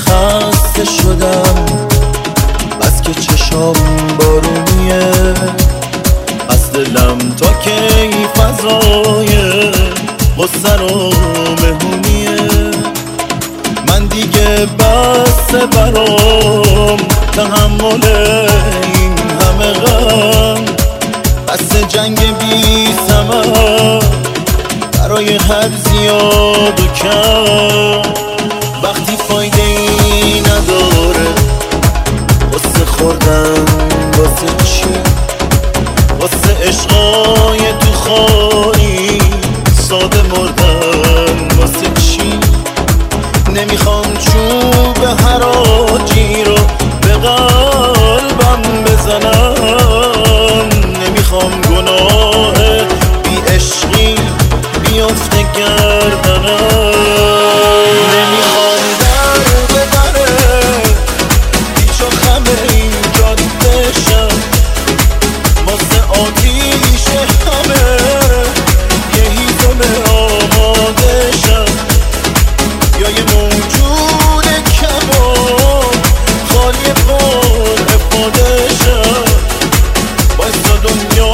خسته شدم، بس که چشام بارونیه، از دلم تا کی فضای غصه رو مهمونیه. من دیگه بس برام تحمل این همه غم، بس جنگ بی ثمر برای هر زیاد و کم. وقتی فایده ای نداره واسه خوردن، واسه چی؟ واسه عشقای تو خالی ساده مردن، واسه چی؟ نمیخوام چوب حراجی رو به قلبم بزنم، نمیخوام گناه بی عشقی بیافته گردنم، نمیخوام در به دره پیچ و خم این جاده شم، واسه آتیش همه یه هیزم آماده شم، یا یه موجود کم و خالی پر افاده شم. واسه دنیا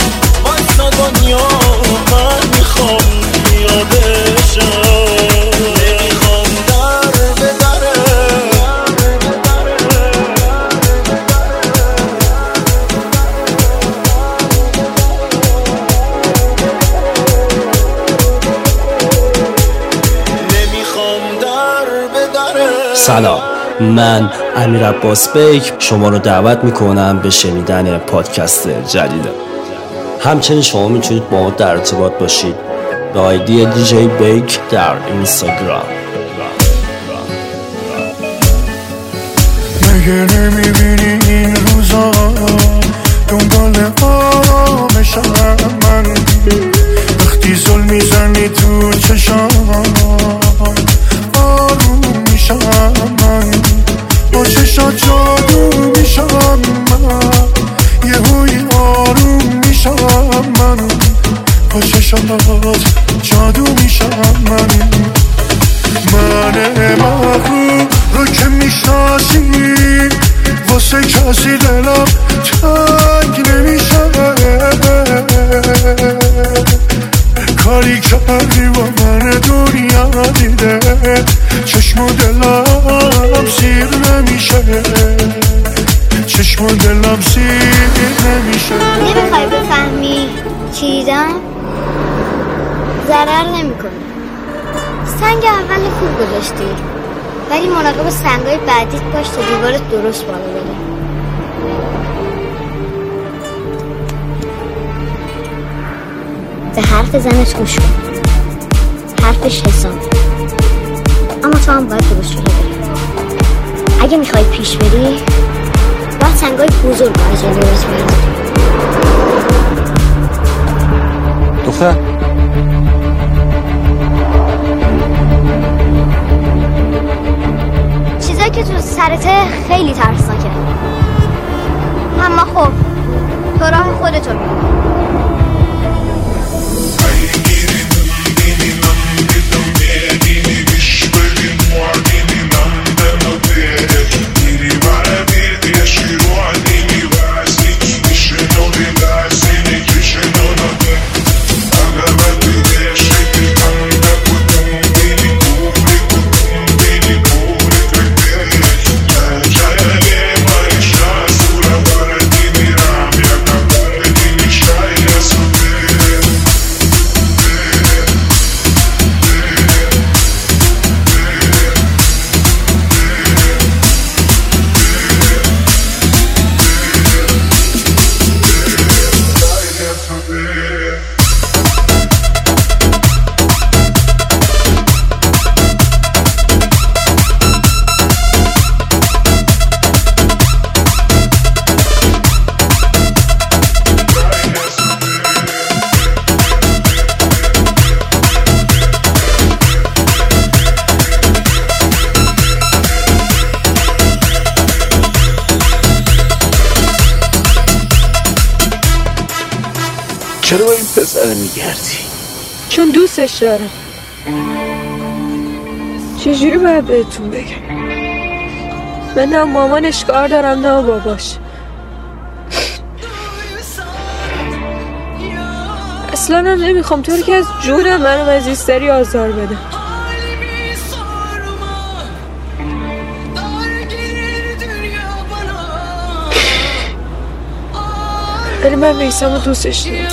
من میخوام پیاده شم، نمیخوام در به دره. نمیخوام در به دره. سلام، من امیر عباس بیک شما رو دعوت میکنم به شنیدن پادکست جدیدم. همچنین شما میتونید با ما در ارتباط باشید به آیدی دیجی بیک در اینستاگرام. مگه نمیبینی این روزا دنبال آرامشم من، وقتی زل میزنی تو چشام آروم میشم من، با چشات جادو میشم من، یهویی آروم میشم من، با چشات جادو میشم من. من مغرور رو که میشناسی واسه کسی دلم تنگ نمیشه، کاری کردی با من دنیا دیده، چشم و دلم سیر نمیشه، چشم و دلم سیر نمیشه. نمیخوای بفهمی چی دیدم؟ ضرر نمیکنه. سنگ اول خوب گذاشتی، ولی مراقب سنگای بعدیت باش تا دیوارت درست بالا بره. به حرف زنت گوش کن، حرفش حساب، اما تو هم باید درست جلو بری. اگه میخوای پیش بری باید سنگای بزرگ از جلوت بری. دختر چیزایی که تو سرته خیلی ترسناکه، اما خب تو راه خودتو میری. چرا با این پسر میگردی؟ چون دوستش دارم. چجوری باید بهتون بگم؟ من نه مامانش کار دارم نه باباش. اصلا هم نمیخوام طوری که از جون منو مزیستری آزار بده. ولی من میسمو دوستش دارم.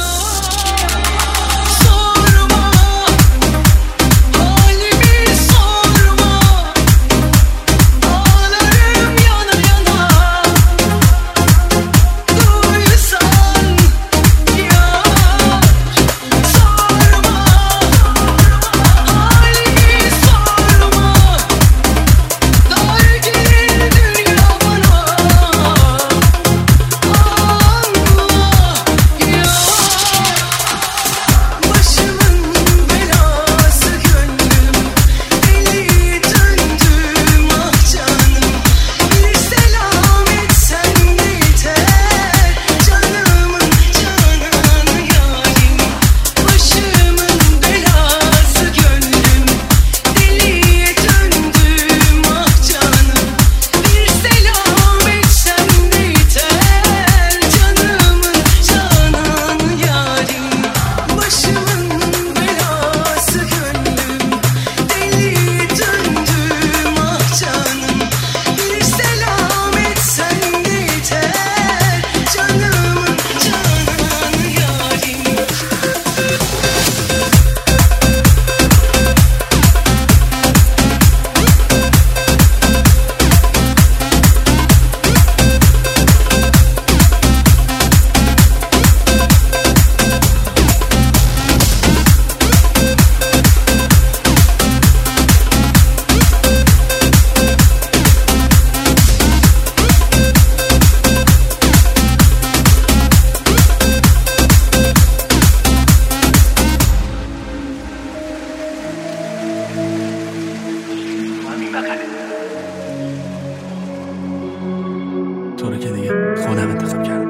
تو رو که دیگه خودم انتخاب کردم.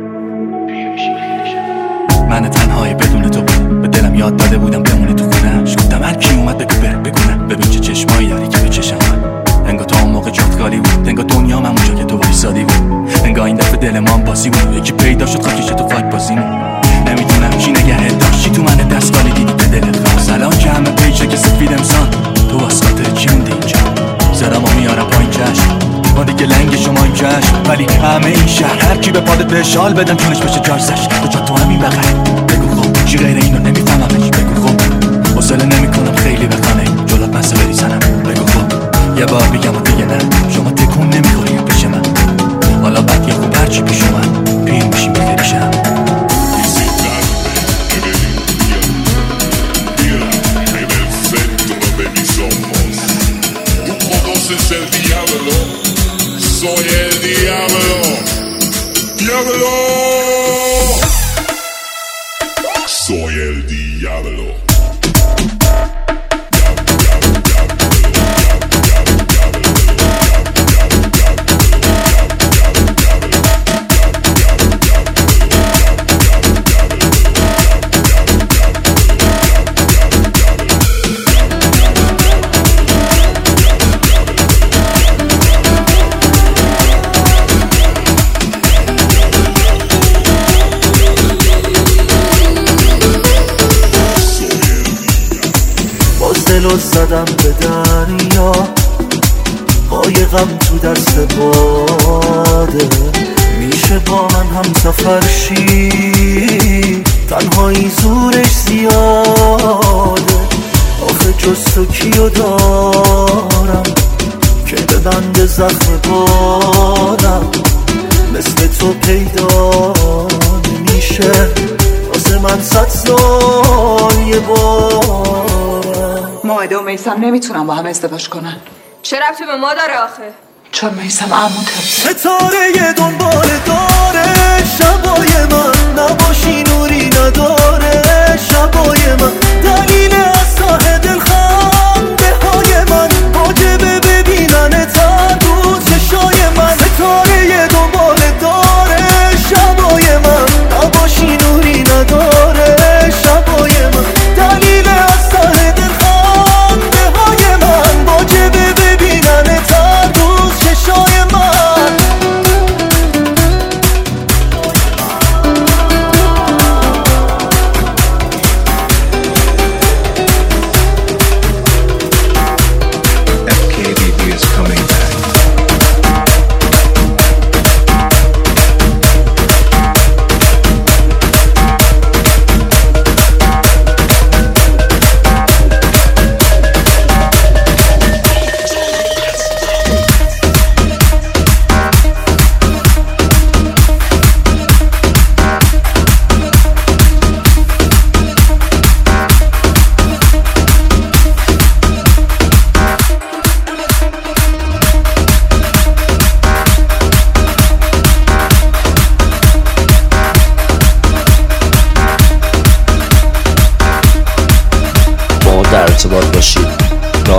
من تنهایی بدون تو بود، به دلم یاد داده بودم بمونی تو خونه‌اش. گفتم هر کی اومد بگو بره بگونه، ببین چه چشمایی داری که به چشم من. انگار تا اون موقع جفتگالی بود، انگار دنیا من اونجا که تو وایسادی بود، انگار این دفعه دل ما هم بازی بود، یکی پیدا شد خاکش تو فاک بازیمون. نمیدونم چی نگهت داشت، چی تو من دستگالی دیدی به دلت خواست. الان که همه پیچه که سفید امسان، تو واسه چی موندی اینجا؟ سرمو میارم پایین چشم، ما دیگه لنگ شما این چشم، ولی همه این شهر هر کی به پادت به شال بدم چونش بشه جارزش. کجا تو همین بغل بگو خب چی غیر اینو نمیفهممش. بگو خب حوصله نمیکنم خیلی بخانه جلوت مسه بریزنم. بگو خب یه بار بگم و دیگه نه، شما تکون نمیخوری پیش من. حالا بعد یه خوب هرچی پیش من پیر میشیم بخیری شم. Es el diablo, soy el diablo, diablo, soy el diablo. دلو زدم به دریا، قایقم تو دست باده. میشه با من هم سفر شی، تنهایی زورش زیاده. آخه جز تو کیو دارم که ببنده زخم بارم، مثل تو پیدا نمیشه واسه من 100 سال یه بار. مائده و میثم نمیتونن با هم ازدواج کنن. چه ربطی به ما داره آخه؟ چون میثم عموته. ستاره دنبال داره شبای من، نباشی نوری نداره شبای من. دلیل از ته دل خنده های من، واجبه ببینن تر رو چشای من. ستاره دنبال داره شبای من، نباشی نوری نداره شبای من. دلیل از ته دل خنده های من، واجبه ببینن تر رو چشای من.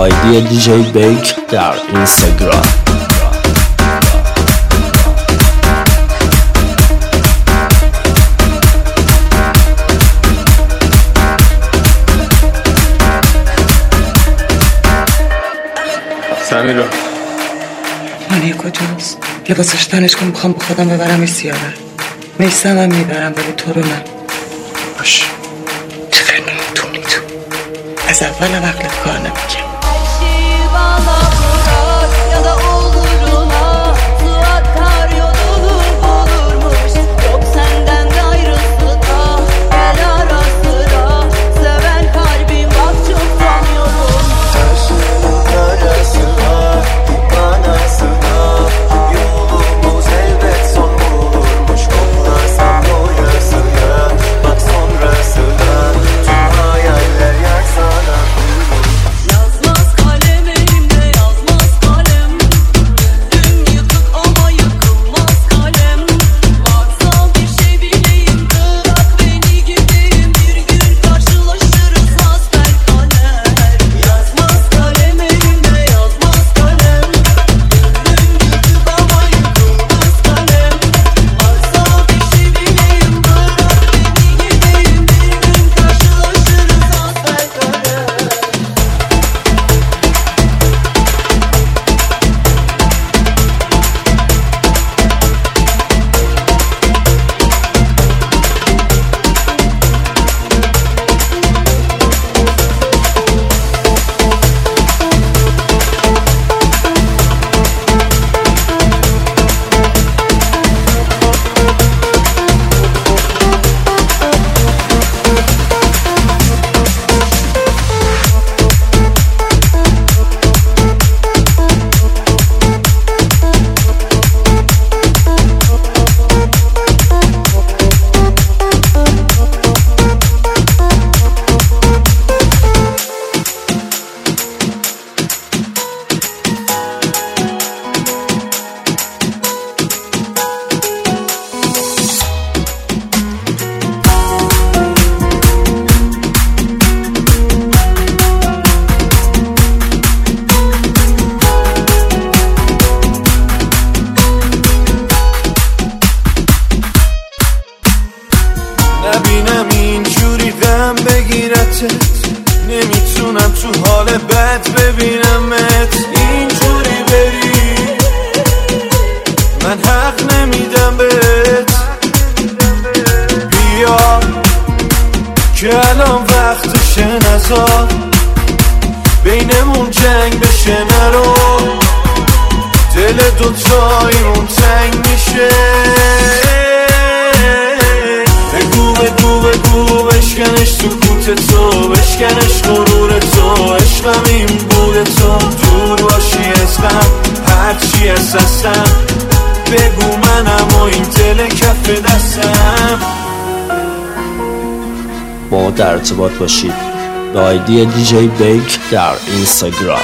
آیدی دیجی بیک در اینستاگرام. سمیرا مانی کجاست؟ لباسش تنش کن، میخوام با خودم ببرم سیاره. میسم هم میبرم ولی تو رو نه. باش. چقدر نمیتونی تو. از اول عقلت کار نمیکنم. نبینم اینجوری غم بگیرتت، نمیتونم تو حال بد ببینمت اینجوری بری. من حق نمیدم بهت، بیا که الان وقتشه، نزار بینمون جنگ بشه، نرو دل دوتاییمون تنگ میشه. بگو بشکنش تو کوت تو، بشکنش غرور تو، عشقم این بود تو. دور باشی عشقم هرچی هستم، بگو منم و این دل کف دستم. با ما در ارتباط باشید به آیدی دیجی بیک در اینستاگرام.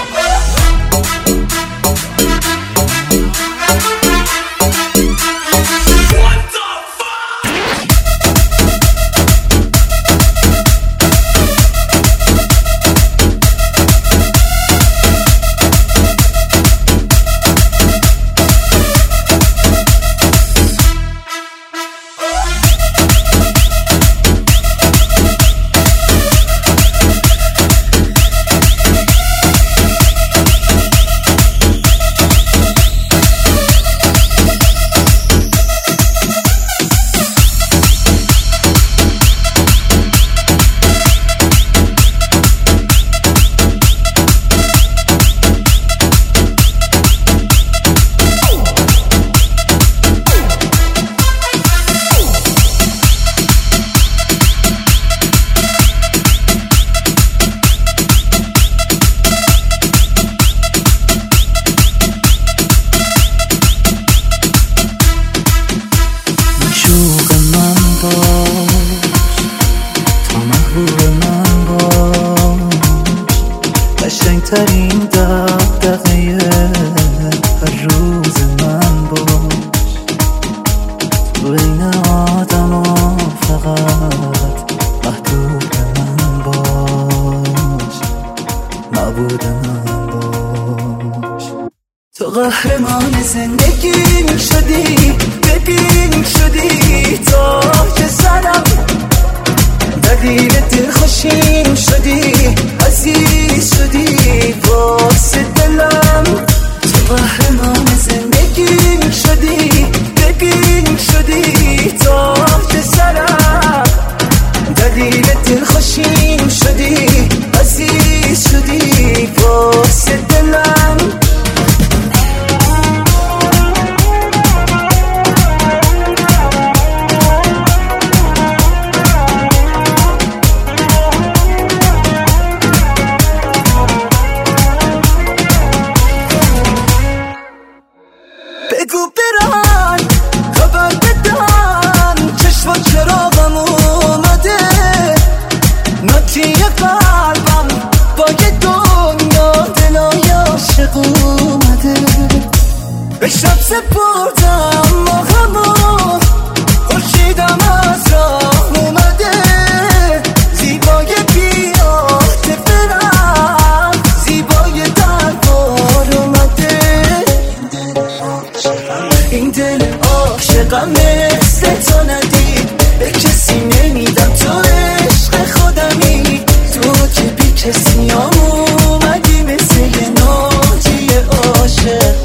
تو قهرمان زندگیم شدی، ببین شدی تاج سرم، دلیل دلخوشیم شدی، عزیز شدی واسه دلم. تو قهرمان زندگیم شدی، ببین شدی تاج سرم، دلیل دلخوشیم شدی، عزیز شدی واسه دلم. بگو برن خبر بدن چشم و چراغم اومده، ناتی قلبم با یه دنیا دلای عاشق اومده. به شب سپردم ماهمو، خورشیدم از راه اومده، زیبای بیاته برم، زیبای دربار اومده. این دل عاشقم مثل تو ندید، به کسی نمیدم، تو عشق خودمی، تو که بی کسی اومدی مثل یه ناجی عاشق.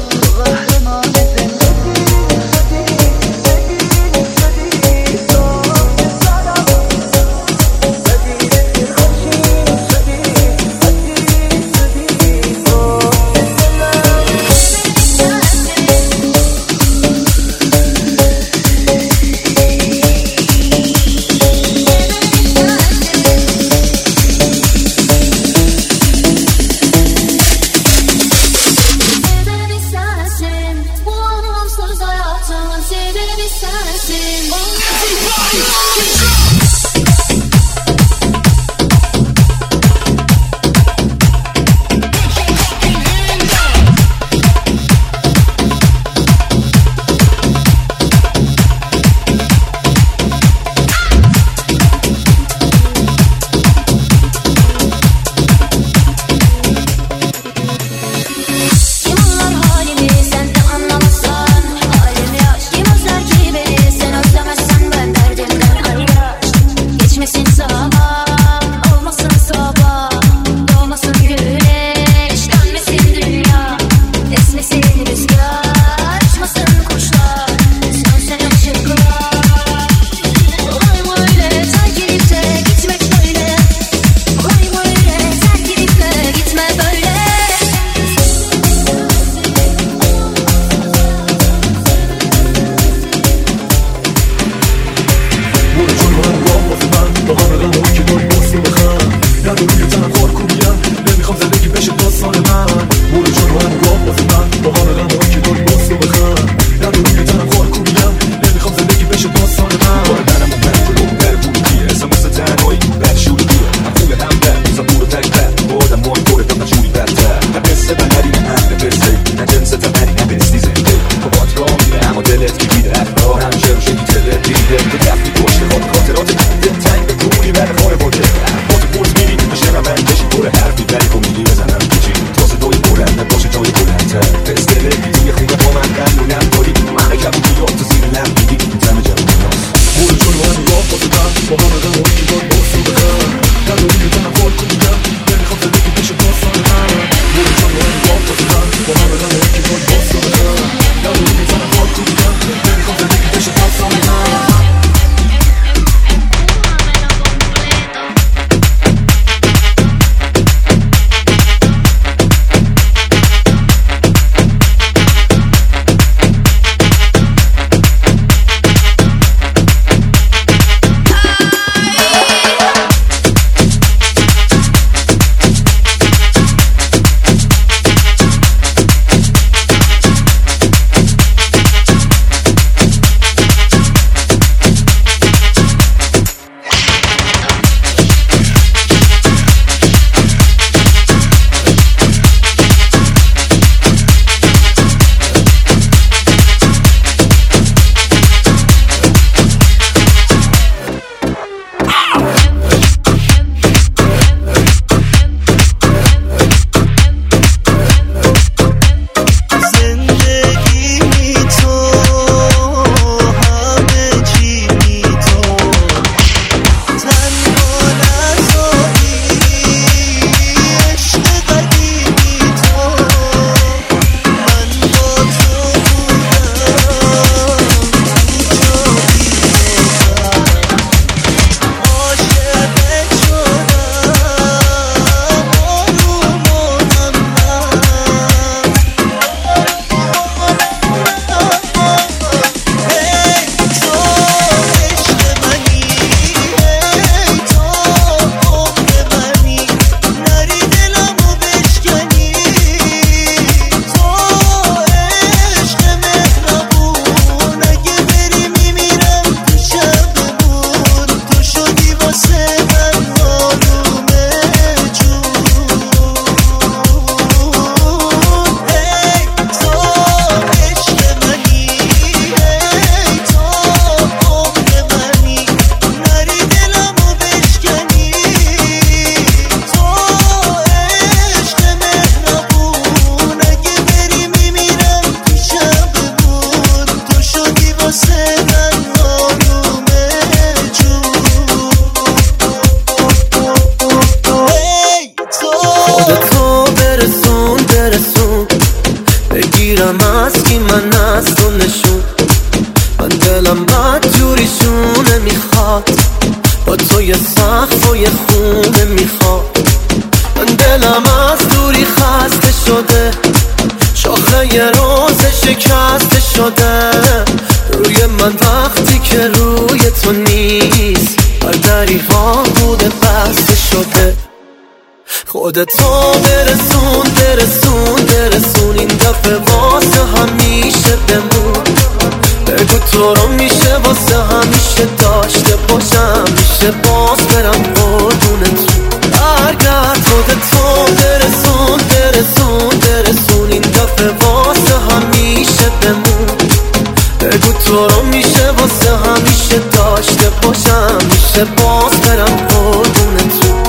من از تو نشون. من دلم بد جوریشونه میخواد، با تو یه سقف و یه خونه میخواد. من دلم از دوری خسته شده، شاخه یه روز شکسته شده. روی من وقتی که روی تو نیست، بر دریغا بوده بسته شده. خودتو برسون برسون برسون، این دفعه واسه همیشه بمون. بگو تو رو میشه واسه همیشه داشته باشم، میشه باز برم قربونتون. برگرد خودتو برسون برسون برسون، این دفعه واسه همیشه بمون. بگو تو رو میشه واسه همیشه داشته باشم، میشه باز برم قربونتون.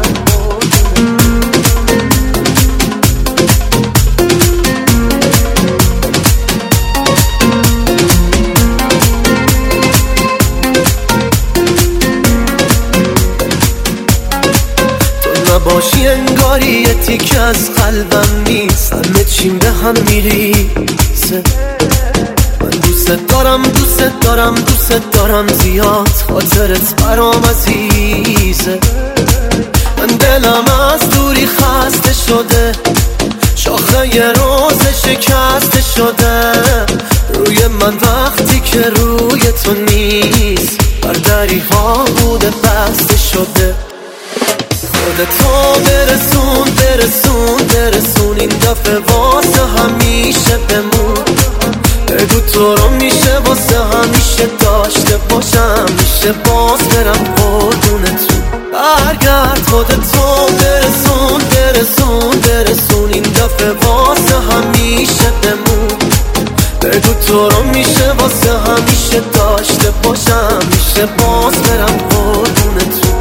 باشی انگاری یه تیک از قلبم نیست، همه چیم به هم میریزه. من دوست دارم دوست دارم دوست دارم زیاد، خاطرت برام عزیزه. من دلم از دوری خسته شده، شاخه یه روز شکسته شده. روی من وقتی که روی تو نیست، بر دریغا بوده بسته شده. خودتو برسون برسون برسون، این دفعه واسه همیشه بمون. بگو تو رو میشه واسه همیشه داشته باشم، میشه باز برم قربونتون. برگرد خودتو برسون برسون برسون، این دفعه واسه همیشه بمون. بگو تو رو میشه واسه همیشه داشته باشم، میشه باز برم قربونتون.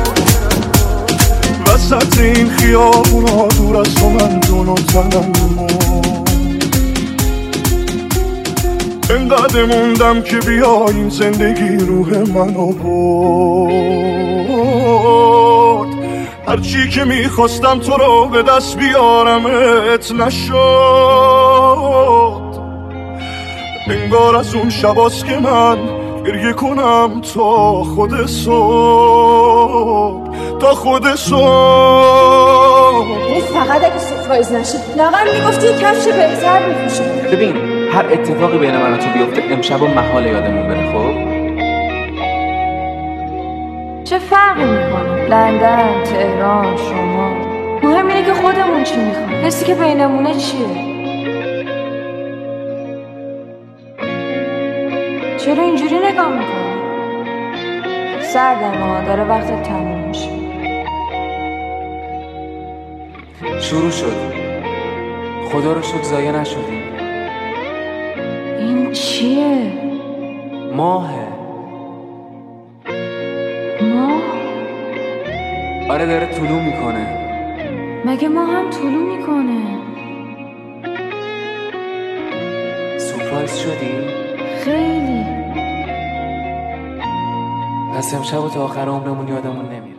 وسط این خیابونا دور از تو من جون و تنم انقدر موندم که بیا این زندگی روح منو برد. هرچی که میخواستم تو رو به دست بیارمت نشد. انگار از اون شباست که من گریه کنم تا خود صبح، تا خود صبح. فقط اگه سورپرایز نشه لاغر میگفتی کفش بهتر میپوشم. ببین هر اتفاقی بین من و تو بیفته امشب و محال یادمون بره. خب چه فرقی میکنه؟ لندن، تهران، شما، مهم اینه که خودمون چی میخوایم. حسی که بینمونه چیه؟ چرا اینجوری نگاه میکنی؟ سردم داره وقت تموم میشه. شروع شد، خدا رو شکر ضایع نشدیم. این چیه؟ ماهه. ماه؟ آره داره طلوع میکنه. مگه ما هم طلوع میکنه؟ سورپرایز شدی؟ خیلی. پس امشب و تا آخر عمرمون یادمون نمیاد.